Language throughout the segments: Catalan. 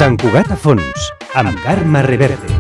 Sant Cugat a fons, amb Carme Reverte.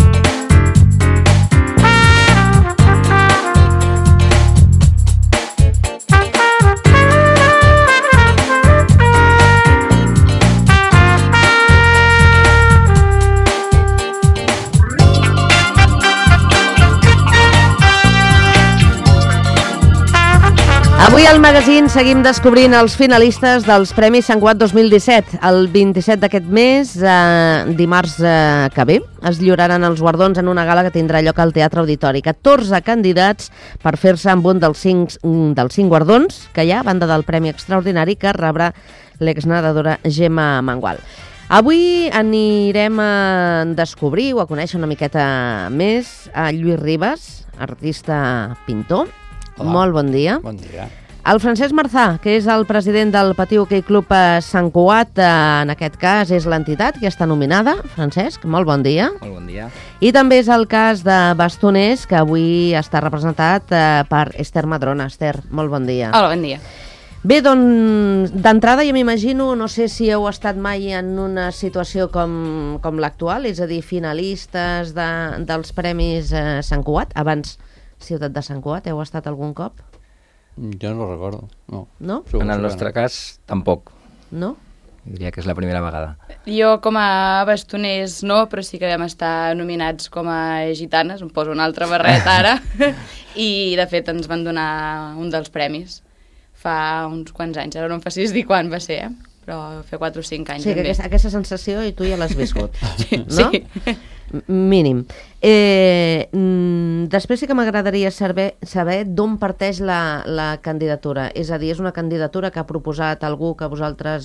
Avui al magazín seguim descobrint els finalistes dels Premis Sant Cugat 2017. El 27 d'aquest mes, dimarts que ve, es lliuraran els guardons en una gala que tindrà lloc al Teatre Auditori. 14 candidats per fer-se amb un dels cinc guardons que hi ha, a banda del Premi Extraordinari que rebrà l'exnedadora Gemma Mangual. Avui anirem a descobrir o a conèixer una miqueta més a Lluís Ribas, artista pintor. Hola. Molt bon dia. Bon dia. El Francesc Marzà, que és el president del Patí Hoquei Club Sant Cugat, en aquest cas és l'entitat que està nominada. Francesc, molt bon dia. Molt bon dia. I també és el cas de Bastoners, que avui està representat per Esther Madrona. Esther, molt bon dia. Hola, bon dia. Bé, doncs, d'entrada jo m'imagino, no sé si heu estat mai en una situació com l'actual, és a dir, finalistes dels Premis Sant Cugat, abans Ciutat de Sant Cugat, heu estat algun cop? Jo no recordo, no. No? Segur En el que nostre no. cas, tampoc. No? Diria que és la primera vegada. Jo com a bastoners no, però sí que vam estar nominats com a gitanes, em poso una altra barreta ara, i de fet ens van donar un dels premis fa uns quants anys, ara no em facis dir quan va ser, però fa 4 o 5 anys. Sí, que també. aquesta sensació i tu ja l'has viscut, Sí, no? sí. Mínim. Després sí que m'agradaria saber d'on parteix la candidatura. És a dir, és una candidatura que ha proposat algú que vosaltres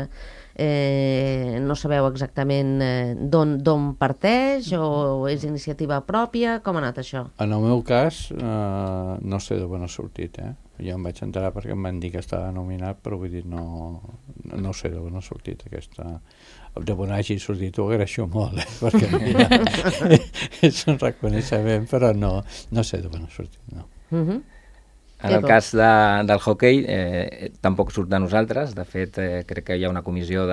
no sabeu exactament d'on parteix o és iniciativa pròpia? Com ha anat això? En el meu cas, no sé d'on ha sortit, Jo em vaig enterar perquè em van dir que estava nominat, però vull dir, no sé d'on ha sortit aquesta... De on hagi sortit ho agraeixo molt, perquè mira, és un reconeixement, però no sé d'on ha sortit, no. En el cas del hoquei, tampoc surt de nosaltres. De fet, crec que hi ha una comissió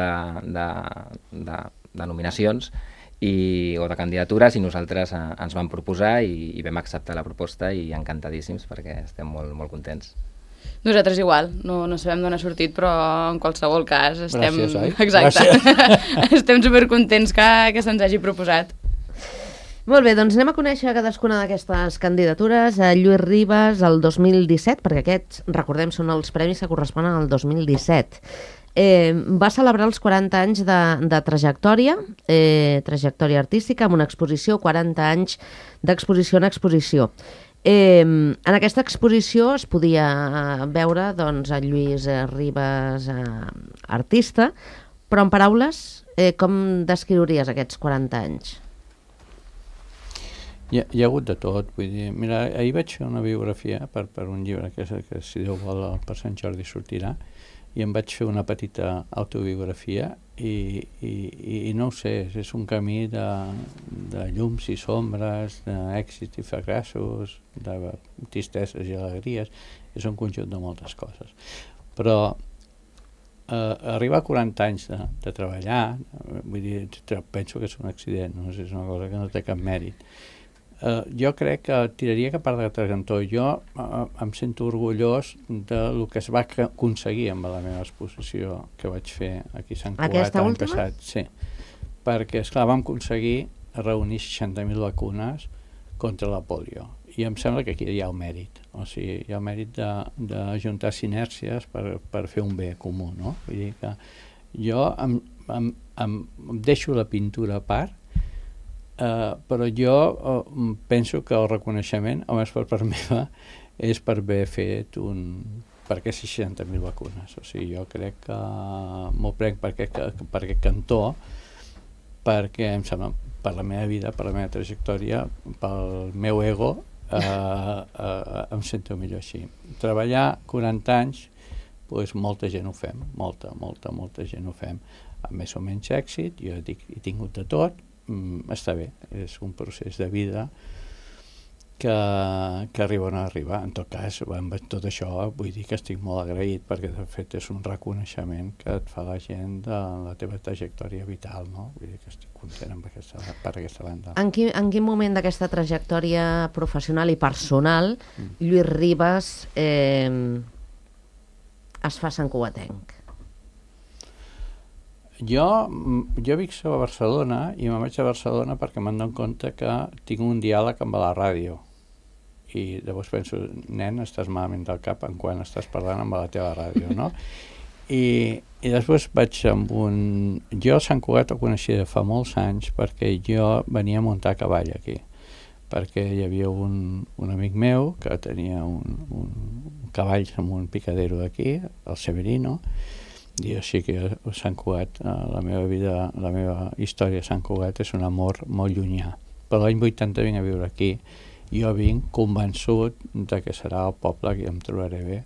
de nominacions o de candidatures i nosaltres ens vam proposar i vam acceptar la proposta i encantadíssims perquè estem molt, molt contents. Nosaltres igual, no sabem d'on ha sortit, però en qualsevol cas estem... Gràcies, oi? Exacte. Estem supercontents que se'ns hagi proposat. Molt bé, doncs anem a conèixer cadascuna d'aquestes candidatures. Lluís Ribas, el 2017, perquè aquests, recordem, són els premis que corresponen al 2017. Va celebrar els 40 anys de trajectòria artística, amb una exposició, 40 anys d'exposició en exposició. En aquesta exposició es podia veure doncs, a Lluís Ribas, artista, però en paraules, com descriuries aquests 40 anys? Hi ha hagut de tot, vull dir, mira, ahir vaig fer una biografia per un llibre que si Déu vol per Sant Jordi sortirà, i em vaig fer una petita autobiografia i no ho sé, és un camí de llums i sombres, d'èxits i fracassos, de tristeses i alegries, és un conjunt de moltes coses. Però arribar a 40 anys de treballar, vull dir, penso que és un accident, no? És una cosa que no té cap mèrit. Jo crec que tiraria cap a l'altre cantó. Jo em sento orgullós del que es va aconseguir amb la meva exposició que vaig fer aquí a Sant Cugat l'any passat. Sí, perquè, esclar, vam aconseguir reunir 60.000 vacunes contra la polio. I em sembla que aquí hi ha el mèrit. O sigui, hi ha el mèrit d'ajuntar sinèrcies per fer un bé comú, no? Vull dir que jo em deixo la pintura a part, però jo penso que el reconeixement, almenys per part meva, és per haver fet per aquestes 60.000 vacunes. O sigui, jo crec que m'ho prenc per aquest cantó, perquè em sembla, per la meva vida, per la meva trajectòria, pel meu ego, em sento millor així. Treballar 40 anys, doncs molta gent ho fem, molta gent ho fem, amb més o menys èxit. Jo he tingut de tot, està bé, és un procés de vida que arriben a arribar. En tot cas, amb tot això vull dir que estic molt agraït perquè de fet és un reconeixement que et fa la gent de la teva trajectòria vital, no? Vull dir que estic content per aquesta banda. En quin moment d'aquesta trajectòria professional i personal Lluís Ribas es fa santcugatenc? Jo vic a Barcelona i me'n vaig a Barcelona perquè m'han donat compte que tinc un diàleg amb la ràdio. I llavors penso, nen, estàs malament del cap en quan estàs parlant amb la teva ràdio, no? I després vaig amb un... Jo a Sant Cugat ho coneixia fa molts anys perquè jo venia a muntar a cavall aquí, perquè hi havia un amic meu que tenia un cavall amb un picadero d'aquí, el Severino, i així que a Sant Cugat, la meva vida, la meva història a Sant Cugat és un amor molt llunyà. Però l'any 80 vinc a viure aquí. Jo vinc convençut de que serà el poble que em trobaré bé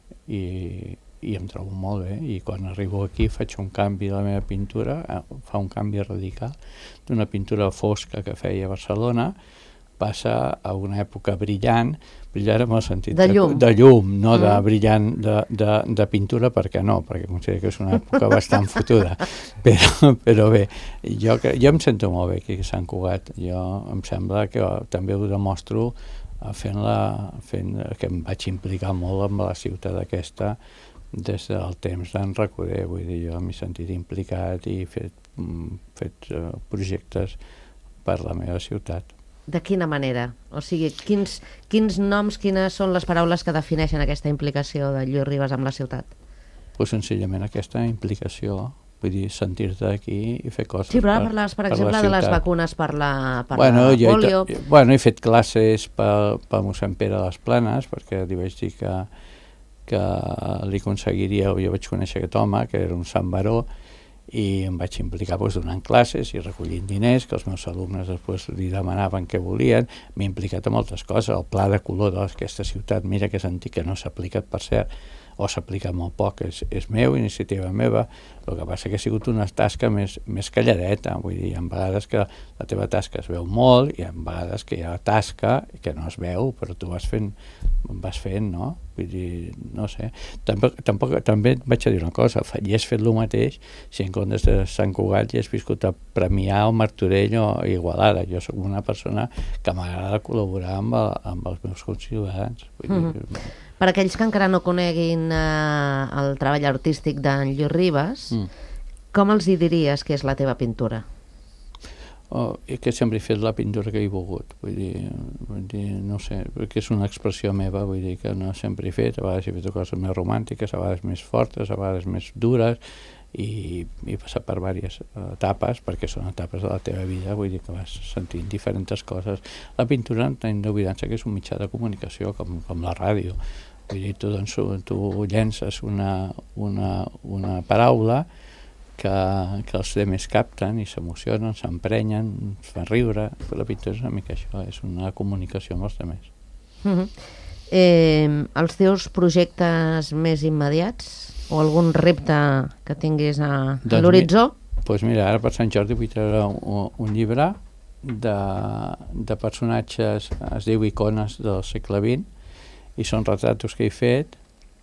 i em trobo molt bé, i quan arribo aquí faig un canvi de la meva pintura, fa un canvi radical d'una pintura fosca que feia a Barcelona, passa a una època brillant en el sentit de llum, no de brillant de pintura, perquè no, perquè considero que és una època bastant fotuda, però bé, jo em sento molt bé aquí a Sant Cugat. Jo em sembla que també ho demostro fent que em vaig implicar molt amb la ciutat aquesta des del temps d'en Recoder. Vull dir, jo m'he sentit implicat i fet projectes per la meva ciutat. De quina manera? O sigui, quins noms, quines són les paraules que defineixen aquesta implicació de Lluís Ribas amb la ciutat? Pues senzillament aquesta implicació, vull dir, sentir-te aquí i fer coses. Sí, però ara parles, per exemple, de les vacunes per la polio. Bueno, he fet classes pel mossèn Pere de les Planes, perquè li vaig dir que li aconseguiria, jo vaig conèixer aquest home, que era un sant baró, i em vaig implicar donant classes i recollint diners que els meus alumnes després li demanaven què volien. M'he implicat en moltes coses. El pla de color d'aquesta ciutat, mira que és antic, que no s'ha aplicat, per cert, o s'ha aplicat molt poc, és meu, iniciativa meva. El que passa que ha sigut una tasca més calladeta. Vull dir, hi ha vegades que la teva tasca es veu molt i hi ha vegades que hi ha tasca que no es veu, però tu vas fent, no? Vull dir, no sé. També et vaig a dir una cosa, i has fet el mateix si en comptes de Sant Cugat hi has viscut a Premià o Martorell o Igualada. Jo soc una persona que m'agrada col·laborar amb els meus conciutadans. Vull dir, per aquells que encara no coneguin el treball artístic d'en Lluís Ribas, com els hi diries que és la teva pintura? Que sempre he fet la pintura que he volgut, vull dir, no sé, perquè és una expressió meva, vull dir que no sempre he fet, a vegades he fet coses més romàntiques, a vegades més fortes, a vegades més dures, i he passat per diverses etapes, perquè són etapes de la teva vida, vull dir que vas sentint diferents coses. La pintura, no tenim d'oblidar-se que és un mitjà de comunicació, com la ràdio. Vull dir, tu llences una paraula que els demés capten i s'emocionen, s'emprenyen, es fan riure. La pintura és una mica això, és una comunicació amb els demés. Els teus projectes més immediats o algun repte que tinguis a l'horitzó? Doncs mira, ara per Sant Jordi vull treure un llibre de personatges, es diu Icones del segle XX, i són retratos que he fet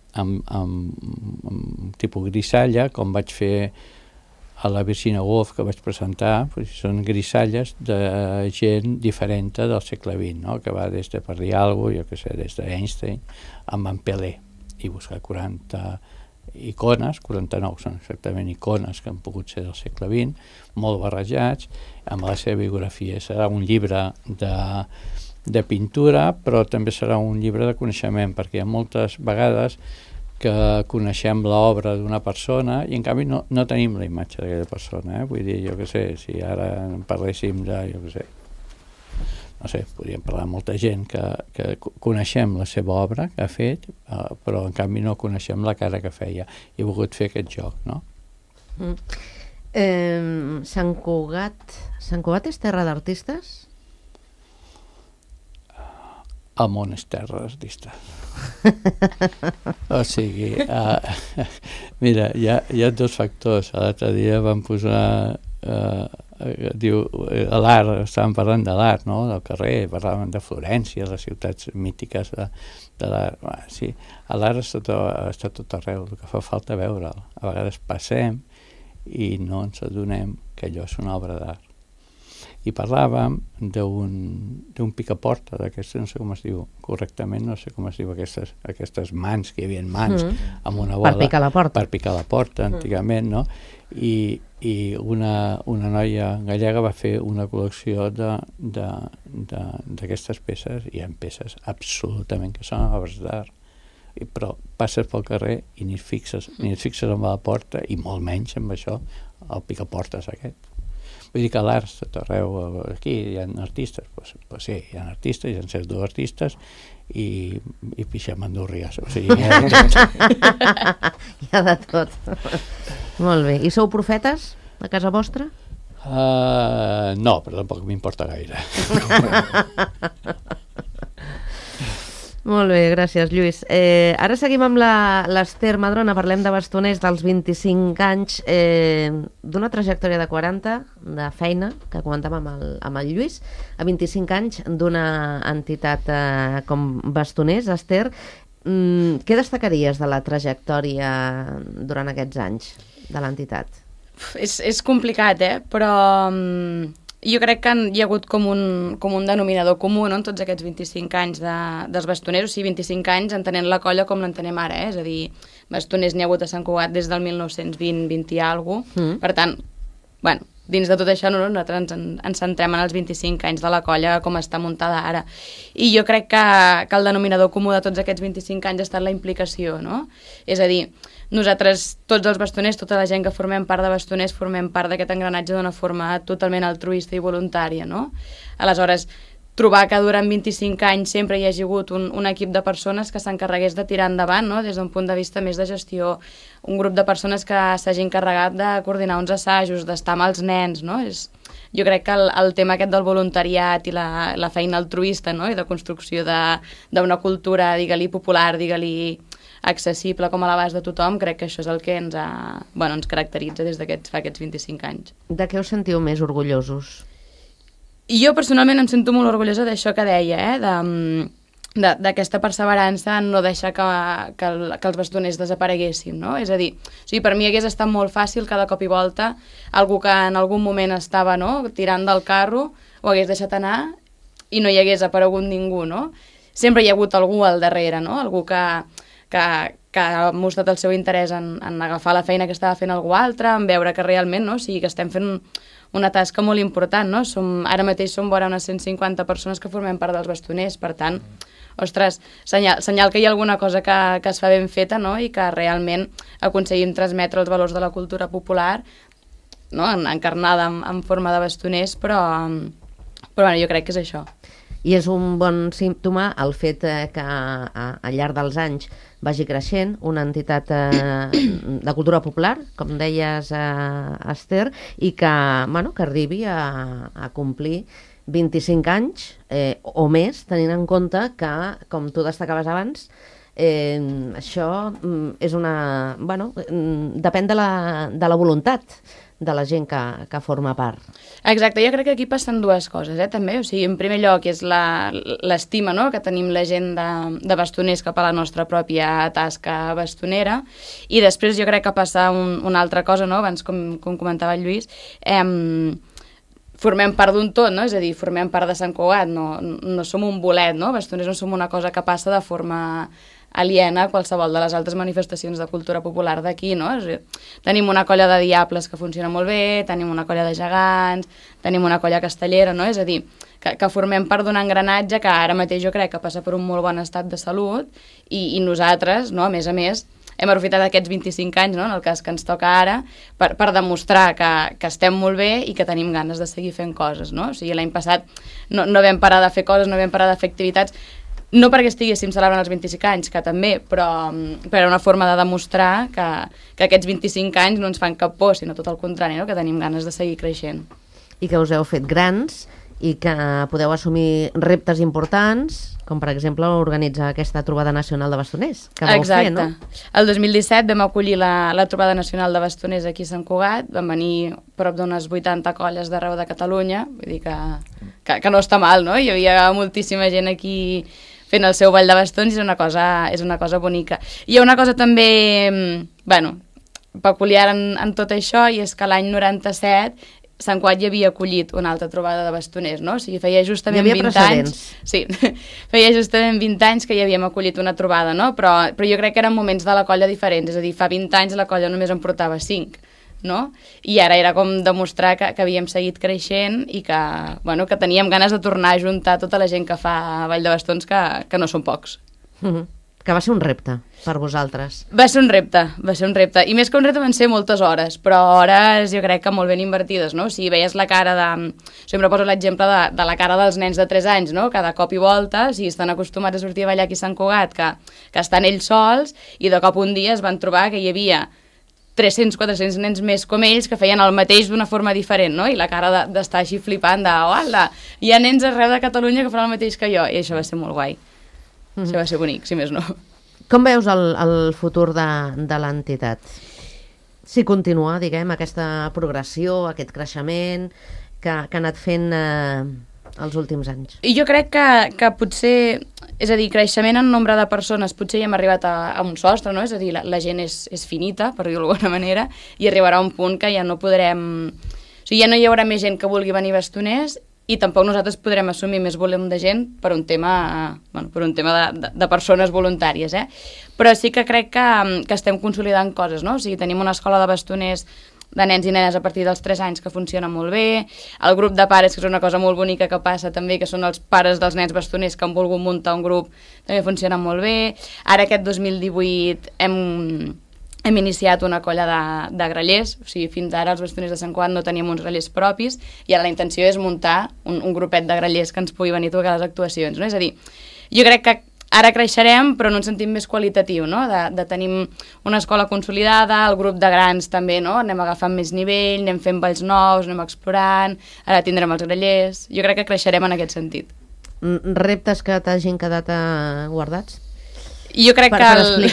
amb tipus grisalla, com vaig fer a la Virginia Woolf que vaig presentar. Són grisalles de gent diferent del segle XX, no? Que va des de Parry Algo, jo què sé, des d'Einstein, amb en Pelé, i buscar 40 icones, 49 són exactament icones que han pogut ser del segle XX, molt barrejats, amb la seva biografia. Serà un llibre de pintura, però també serà un llibre de coneixement, perquè hi ha moltes vegades que coneixem l'obra d'una persona i en canvi no tenim la imatge d'aquella persona, vull dir, jo què sé, si ara parléssim de, jo què sé, no sé, podríem parlar amb molta gent que coneixem la seva obra que ha fet, però en canvi no coneixem la cara que feia. He volgut fer aquest joc, no? Sant Cugat és terra d'artistes? El món és terra d'artistes. O sigui, mira, hi ha dos factors. L'altre dia vam posar diu, a l'art, estàvem parlant de l'art, no?, del carrer, parlàvem de Florència, les ciutats mítiques de l'art. Sí, l'art està tot arreu, el que fa falta veure'l. A vegades passem i no ens adonem que allò és una obra d'art. I parlàvem d'un picaporta, d'aquestes, no sé com es diu correctament, no sé com es diu aquestes mans, que hi havia mans amb una bola. Per picar la porta. Per picar la porta, antigament, no? I una noia gallega va fer una col·lecció d'aquestes peces, i hi ha peces absolutament que són obres d'art, però passes pel carrer i ni et fixes en la porta, i molt menys amb això, el picaportes aquest. Vull dir que l'art està tot arreu. Aquí hi ha artistes, pues sí, hi ha artistes, hi ha certs artistes, i pixem andorries. O sigui, hi ha de tot. Hi ha de tot. Molt bé. I sou profetes a casa vostra? No, però tampoc m'importa gaire. Molt bé, gràcies, Lluís. Ara seguim amb l'Ester Madrona, parlem de bastoners dels 25 anys, d'una trajectòria de 40, de feina, que comentàvem amb el Lluís, a 25 anys d'una entitat com Bastoners. Esther, què destacaries de la trajectòria durant aquests anys de l'entitat? És complicat, però jo crec que hi ha hagut com un denominador comú, no?, en tots aquests 25 anys dels bastoners, o sigui, 25 anys entenent la colla com l'entenem ara, és a dir, bastoners n'hi ha hagut a Sant Cugat des del 1920 i alguna cosa. Per tant, bueno, dins de tot això nosaltres ens centrem en els 25 anys de la colla com està muntada ara. I jo crec que el denominador comú de tots aquests 25 anys ha estat la implicació, no? És a dir, nosaltres, tots els bastoners, tota la gent que formem part de bastoners, formem part d'aquest engranatge d'una forma totalment altruista i voluntària, no? Aleshores, trobar que durant 25 anys sempre hi hagi hagut un equip de persones que s'encarregués de tirar endavant, no?, des d'un punt de vista més de gestió, un grup de persones que s'hagi encarregat de coordinar uns assajos, d'estar amb els nens, no? Jo crec que el tema aquest del voluntariat i la feina altruista, no?, i de construcció d'una cultura, digue-li popular, digue-li accessible com a l'abast de tothom, crec que això és el que ens caracteritza des fa aquests 25 anys. De què us sentiu més orgullosos? Jo personalment em sento molt orgullosa d'això que deia, d'aquesta perseverança en no deixar que els bastoners desapareguessin, no? És a dir, per mi hagués estat molt fàcil cada cop i volta algú que en algun moment estava, no?, tirant del carro, ho hagués deixat anar i no hi hagués aparegut ningú, no? Sempre hi ha hagut algú al darrere, no?, algú que ha mostrat el seu interès en agafar la feina que estava fent algú altre, en veure que realment, no?, que estem fent una tasca molt important, no? Ara mateix som vora unes 150 persones que formem part dels bastoners, per tant, ostres, senyal que hi ha alguna cosa que es fa ben feta, no?, i que realment aconseguim transmetre els valors de la cultura popular, no?, encarnada en forma de bastoners, però jo crec que és això. I és un bon símptoma el fet que al llarg dels anys vagi creixent una entitat de cultura popular, com deies, Esther, i que arribi a complir 25 anys o més, tenint en compte que, com tu destacaves abans, això és una... depèn de la voluntat de la gent que forma part. Exacte, jo crec que aquí passen dues coses, també. O sigui, en primer lloc és l'estima, no?, que tenim la gent de bastoners cap a la nostra pròpia tasca bastonera, i després jo crec que passa una altra cosa, no?, abans com comentava el Lluís, formem part d'un tot, no?, és a dir, formem part de Sant Cugat, no som un bolet, no?, bastoners no som una cosa que passa de forma aliena a qualsevol de les altres manifestacions de cultura popular d'aquí, no? Tenim una colla de diables que funciona molt bé, tenim una colla de gegants, tenim una colla castellera, no? És a dir, que formem part d'un engranatge que ara mateix jo crec que passa per un molt bon estat de salut i nosaltres, no?, a més, hem aprofitat aquests 25 anys, no?, en el cas que ens toca ara, per demostrar que estem molt bé i que tenim ganes de seguir fent coses, no? O sigui, l'any passat no vam parar de fer coses, no vam parar de fer activitats, no perquè estiguéssim celebrant els 25 anys, que també, però era una forma de demostrar que aquests 25 anys no ens fan cap por, sinó tot el contrari, no?, que tenim ganes de seguir creixent. I que us heu fet grans i que podeu assumir reptes importants, com per exemple organitzar aquesta trobada nacional de bastoners, que vau fer, no? El 2017 vam acollir la trobada nacional de bastoners aquí a Sant Cugat, van venir prop d'unes 80 colles d'arreu de Catalunya, vull dir que no està mal, no? Hi havia moltíssima gent aquí fent el seu ball de bastons i és una cosa bonica. Hi ha una cosa també, peculiar en tot això, i és que l'any 97 Sant Cugat ja havia acollit una altra trobada de bastoners, no? O sigui, feia justament 20 anys... Sí, feia justament 20 anys que hi havíem acollit una trobada, no? Però jo crec que eren moments de la colla diferents, és a dir, fa 20 anys la colla només en portava 5, no? I ara era com demostrar que havíem seguit creixent i que teníem ganes de tornar a juntar tota la gent que fa ball de bastons, que no són pocs. Que va ser un repte per vosaltres. Va ser un repte. I més que un repte van ser moltes hores, però hores jo crec que molt ben invertides, no? O sigui, veies la cara de... Sempre poso l'exemple de la cara dels nens de 3 anys, no? Cada cop i volta, si estan acostumats a sortir a ballar aquí a Sant Cugat, que estan ells sols, i de cop un dia es van trobar que hi havia 300-400 nens més com ells que feien el mateix d'una forma diferent, no? I la cara d'estar així flipant hola, hi ha nens arreu de Catalunya que fan el mateix que jo, i això va ser molt guai. Això va ser bonic, si més no. Com veus el futur de l'entitat? Si continua, diguem, aquesta progressió, aquest creixement que ha anat fent els últims anys. I jo crec que potser, és a dir, creixement en nombre de persones, potser ja hem arribat a un sostre, no? És a dir, la gent és finita, per dir-ho d'alguna manera, i arribarà un punt que ja no podrem... O sigui, ja no hi haurà més gent que vulgui venir bastoners i tampoc nosaltres podrem assumir més volum de gent per un tema de persones voluntàries, Però sí que crec que estem consolidant coses, no? O sigui, tenim una escola de bastoners de nens i nenes a partir dels 3 anys que funciona molt bé, el grup de pares, que és una cosa molt bonica que passa també, que són els pares dels nens bastoners que han volgut muntar un grup, també funciona molt bé. Ara aquest 2018 hem iniciat una colla de grallers, o sigui, fins ara els bastoners de Sant Cugat no teníem uns grallers propis i ara la intenció és muntar un grupet de grallers que ens pugui venir a tocar les actuacions, no? És a dir, jo crec que ara creixerem però en un sentit més qualitatiu, no? De tenir una escola consolidada, el grup de grans també, no? Anem agafant més nivell, anem fent balls nous, anem explorant, ara tindrem els grallers, jo crec que creixerem en aquest sentit. Reptes que t'hagin quedat guardats? Jo crec que el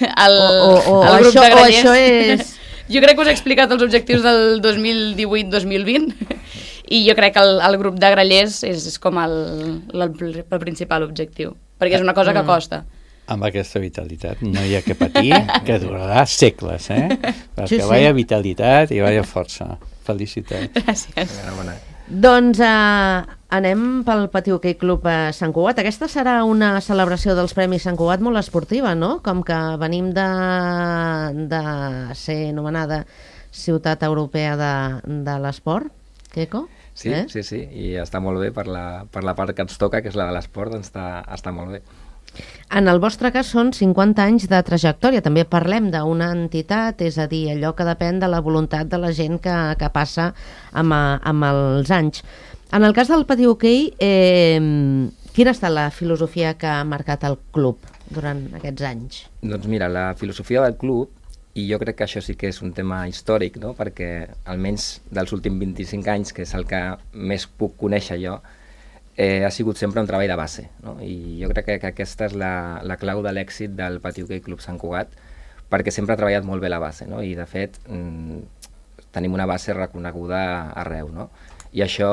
grup de grallers... això és... Jo crec que us he explicat els objectius del 2018-2020 i jo crec que el grup de grallers és com el principal objectiu, perquè és una cosa que costa. Amb aquesta vitalitat no hi ha que patir, que durarà segles, Perquè Sí. vaya vitalitat i vaya força. Felicitats. Gràcies. Doncs anem pel Pati Hoquei Club Sant Cugat. Aquesta serà una celebració dels Premis Sant Cugat molt esportiva, no? Com que venim de ser anomenada Ciutat Europea de l'Esport, Queco? Sí, sí, i està molt bé per la part que ens toca, que és la de l'esport, doncs està molt bé. En el vostre cas són 50 anys de trajectòria. També parlem d'una entitat, és a dir, allò que depèn de la voluntat de la gent que passa amb els anys. En el cas del Pati Hoquei, quina ha estat la filosofia que ha marcat el club durant aquests anys? Doncs mira, la filosofia del club, i jo crec que això sí que és un tema històric, no? Perquè almenys dels últims 25 anys, que és el que més puc conèixer jo, ha sigut sempre un treball de base, no? I jo crec que aquesta és la clau de l'èxit del Pati Hoquei Club Sant Cugat, perquè sempre ha treballat molt bé la base, no? I de fet tenim una base reconeguda arreu, no? I això,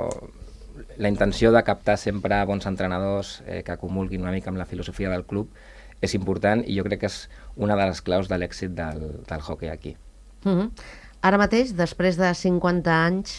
la intenció de captar sempre bons entrenadors que comulguin una mica amb la filosofia del club és important i jo crec que és una de les claus de l'èxit del hoquei aquí. Ara mateix, després de 50 anys,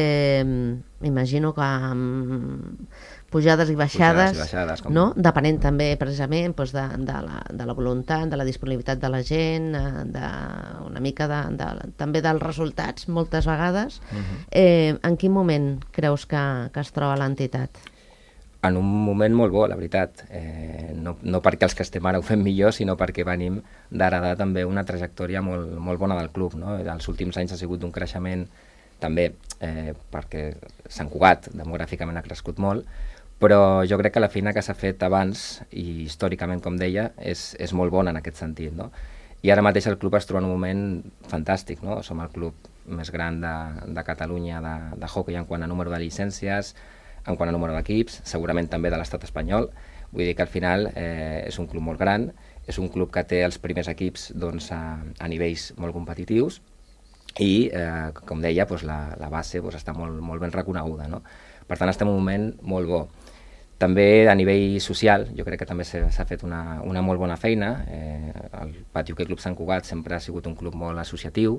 imagino que amb pujades i baixades, no? Depenent també precisament de la voluntat, de la disponibilitat de la gent, una mica també dels resultats moltes vegades. En quin moment creus que es troba l'entitat? En un moment molt bo, la veritat. No perquè els que estem ara ho fem millor, sinó perquè venim d'heredar també una trajectòria molt bona del club, no? Els últims anys ha sigut un creixement també perquè Sant Cugat demogràficament ha crescut molt, però jo crec que la feina que s'ha fet abans i històricament, com deia, és molt bona en aquest sentit, no? I ara mateix el club es troba en un moment fantàstic, no? Som el club més gran de Catalunya de hoquei en quant a número de llicències, en quant a número d'equips, segurament també de l'estat espanyol. Vull dir que al final és un club molt gran, és un club que té els primers equips doncs, a nivells molt competitius i, com deia, doncs, la base doncs, està molt ben reconeguda, no? Per tant, estem en un moment molt bo. També a nivell social, jo crec que també s'ha fet una molt bona feina. El Pati Hoquei Club Sant Cugat sempre ha sigut un club molt associatiu.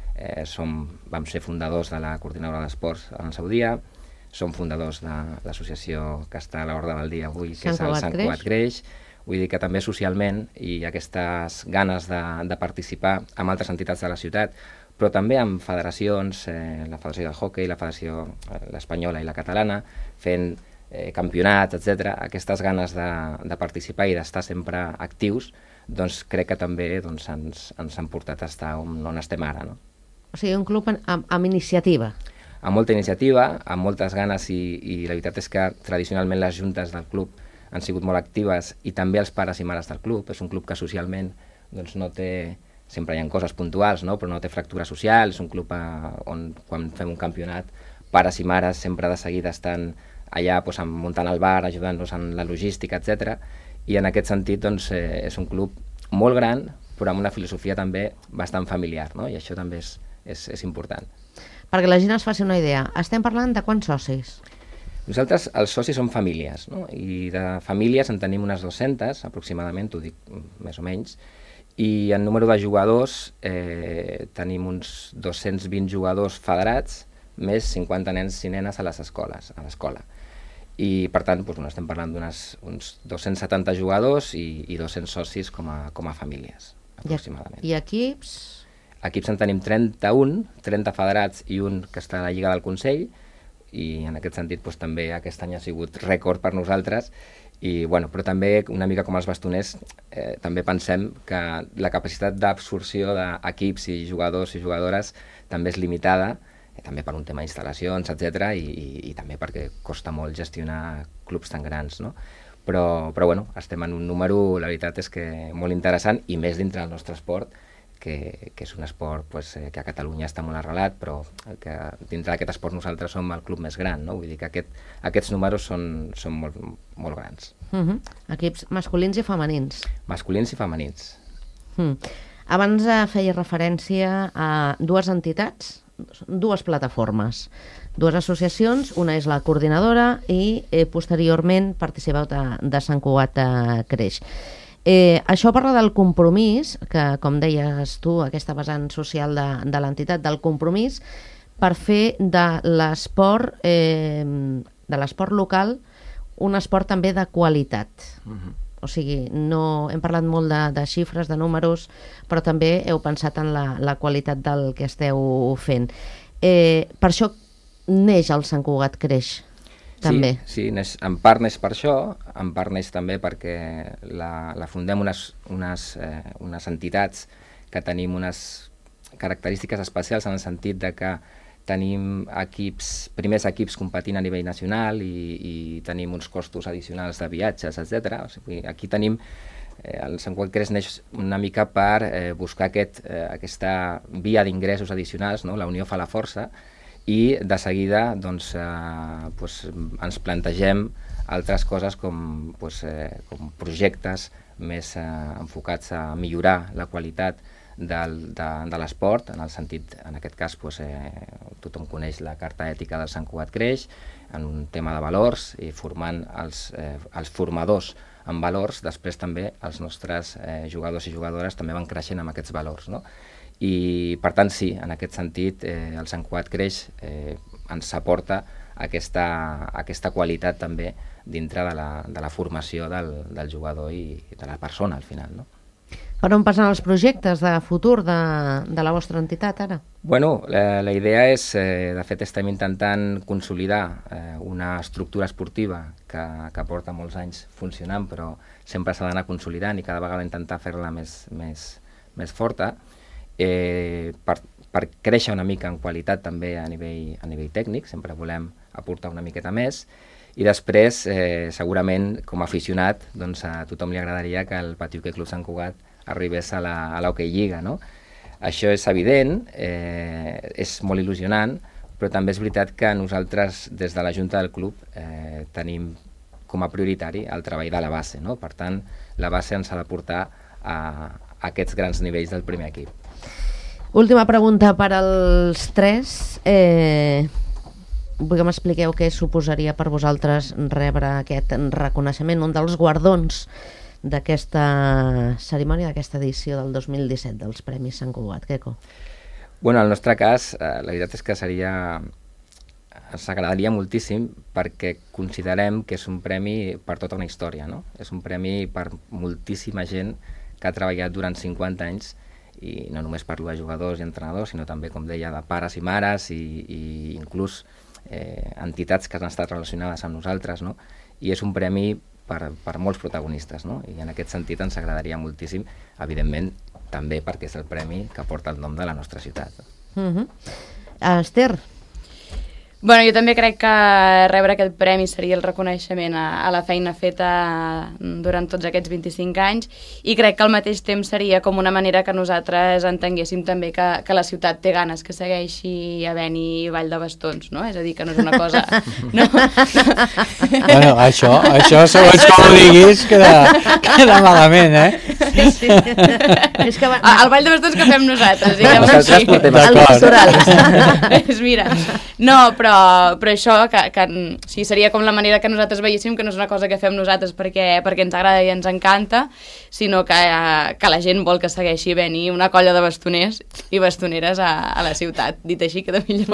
Vam ser fundadors de la Coordinadora d'Esports en el seu dia, som fundadors de l'associació que està a l'ordre del dia avui, que és el Sant Cugat Creix. Vull dir que també socialment i aquestes ganes de participar amb altres entitats de la ciutat, però també amb federacions, la Federació del Hockey, la Federació l'Espanyola i la Catalana, fent campionats, etc. Aquestes ganes de participar i d'estar sempre actius, doncs crec que també ens han portat a estar on estem ara, no? O sigui, un club amb iniciativa. Amb molta iniciativa, amb moltes ganes i la veritat és que tradicionalment les juntes del club han sigut molt actives i també els pares i mares del club. És un club que socialment doncs, no té... Sempre hi ha coses puntuals, no? Però no té fractura social. És un club on quan fem un campionat pares i mares sempre de seguida estan allà doncs, muntant el bar, ajudant-nos en la logística, etc. I en aquest sentit doncs, és un club molt gran però amb una filosofia també bastant familiar, no? I això també és important. Perquè la gent es faci una idea, estem parlant de quants socis? Nosaltres, els socis són famílies, no? I de famílies en tenim unes 200, aproximadament, t'ho dic més o menys, i en número de jugadors tenim uns 220 jugadors federats, més 50 nens i nenes a les escoles, a l'escola. I, per tant, doncs, estem parlant d'uns 270 jugadors i 200 socis com a famílies, aproximadament. I equips? Equips en tenim 31, 30 federats i un que està a la Lliga del Consell, i en aquest sentit doncs, també aquest any ha sigut rècord per nosaltres, i, bueno, però també una mica com els bastoners també pensem que la capacitat d'absorció d'equips i jugadors i jugadores també és limitada, també per un tema d'instal·lacions, etc. I també perquè costa molt gestionar clubs tan grans, no? Però bueno, estem en un número, la veritat és que molt interessant, i més dintre del nostre esport, que és un esport pues, que a Catalunya està molt arrelat, però que dintre d'aquest esport nosaltres som el club més gran, no? Vull dir que aquests números són molt grans. Equips masculins i femenins. Masculins i femenins. Abans feia referència a dues entitats, dues plataformes, dues associacions, una és la Coordinadora i posteriorment participeu de Sant Cugat Creix. Això parla del compromís, que com deies tu, aquesta vessant social de l'entitat, del compromís per fer de l'esport local un esport també de qualitat. O sigui, no hem parlat molt de xifres, de números, però també heu pensat en la qualitat del que esteu fent. Per això neix el Sant Cugat Creix, també. Sí, en part neix per això, en part neix també perquè la fundem unes entitats que tenim unes característiques especials en el sentit de que tenim primers equips competint a nivell nacional i tenim uns costos addicionals de viatges, etc. O sigui, aquí tenim, el Sant Cugat Creix neix una mica per buscar aquesta via d'ingressos addicionals, no? La unió fa la força, i de seguida doncs, ens plantegem altres coses com projectes més enfocats a millorar la qualitat de l'esport, en el sentit, en aquest cas, tothom coneix la Carta Ètica del Sant Cugat Creix, en un tema de valors, i formant els formadors en valors, després també els nostres jugadors i jugadores també van creixent amb aquests valors, no? I, per tant, sí, en aquest sentit, el Sant Cugat Creix ens aporta aquesta qualitat també dintre de la formació del jugador i de la persona, al final, no? Per on passen els projectes de futur de la vostra entitat, ara? Bueno, la idea és, de fet, estem intentant consolidar una estructura esportiva que porta molts anys funcionant, però sempre s'ha d'anar consolidant i cada vegada intentar fer-la més forta, per créixer una mica en qualitat també a nivell tècnic, sempre volem aportar una miqueta més, i després, segurament, com a aficionat, doncs a tothom li agradaria que el Pati Hoquei Club Sant Cugat arribés a l'Hockey Lliga, no? Això és evident, és molt il·lusionant, però també és veritat que nosaltres, des de la Junta del Club, tenim com a prioritari el treball de la base, no? Per tant, la base ens ha de portar a aquests grans nivells del primer equip. Última pregunta per als tres. Vull que m'expliqueu què suposaria per vosaltres rebre aquest reconeixement, un dels guardons d'aquesta cerimònia, d'aquesta edició del 2017 dels Premis Sant Cugat. Queco? Bueno, en el nostre cas, la veritat és que ens agradaria moltíssim perquè considerem que és un premi per tota una història, no? És un premi per moltíssima gent que ha treballat durant 50 anys i no només parlo de jugadors i entrenadors, sinó també, com deia, de pares i mares i inclús entitats que han estat relacionades amb nosaltres, no? I és un premi per molts protagonistes, no? I en aquest sentit ens agradaria moltíssim, evidentment, també perquè és el premi que porta el nom de la nostra ciutat. Esther? Bueno, jo també crec que rebre aquest premi seria el reconeixement a la feina feta durant tots aquests 25 anys i crec que al mateix temps seria com una manera que nosaltres entenguéssim també que la ciutat té ganes que segueixi havent-hi ball de bastons, no? És a dir, que no és una cosa... No. Bueno, això segons com ho diguis queda malament, Sí. És que el ball de bastons que fem nosaltres, diguem Nosaltres portem el pastoral. Mira, no, però això que sí, seria com la manera que nosaltres veiéssim que no és una cosa que fem nosaltres perquè ens agrada i ens encanta, sinó que la gent vol que segueixi venir una colla de bastoners i bastoneres a la ciutat, dit així queda millor.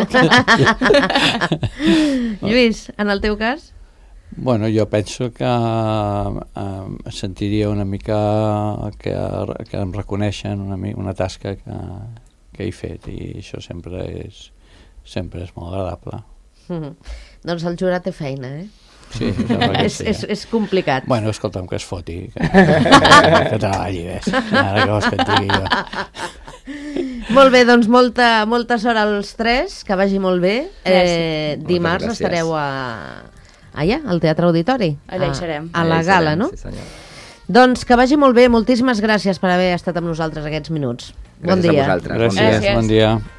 Lluís, en el teu cas? Bueno, jo penso que sentiria una mica que em reconeixen una tasca que he fet i això sempre és molt agradable. Doncs el jurat té feina, Sí, que sí. És complicat. Bueno, escolta'm, que es foti, que treballi, ves. Ara que vols que et digui jo. Molt bé, doncs molta sort als tres, que vagi molt bé. Dimarts gràcies. estareu allà, al Teatre Auditori. Allà hi serem. A la gala, no? Sí, senyor. Doncs que vagi molt bé, moltíssimes gràcies per haver estat amb nosaltres aquests minuts. Bon Gràcies a dia. vosaltres. Gràcies, bon dia.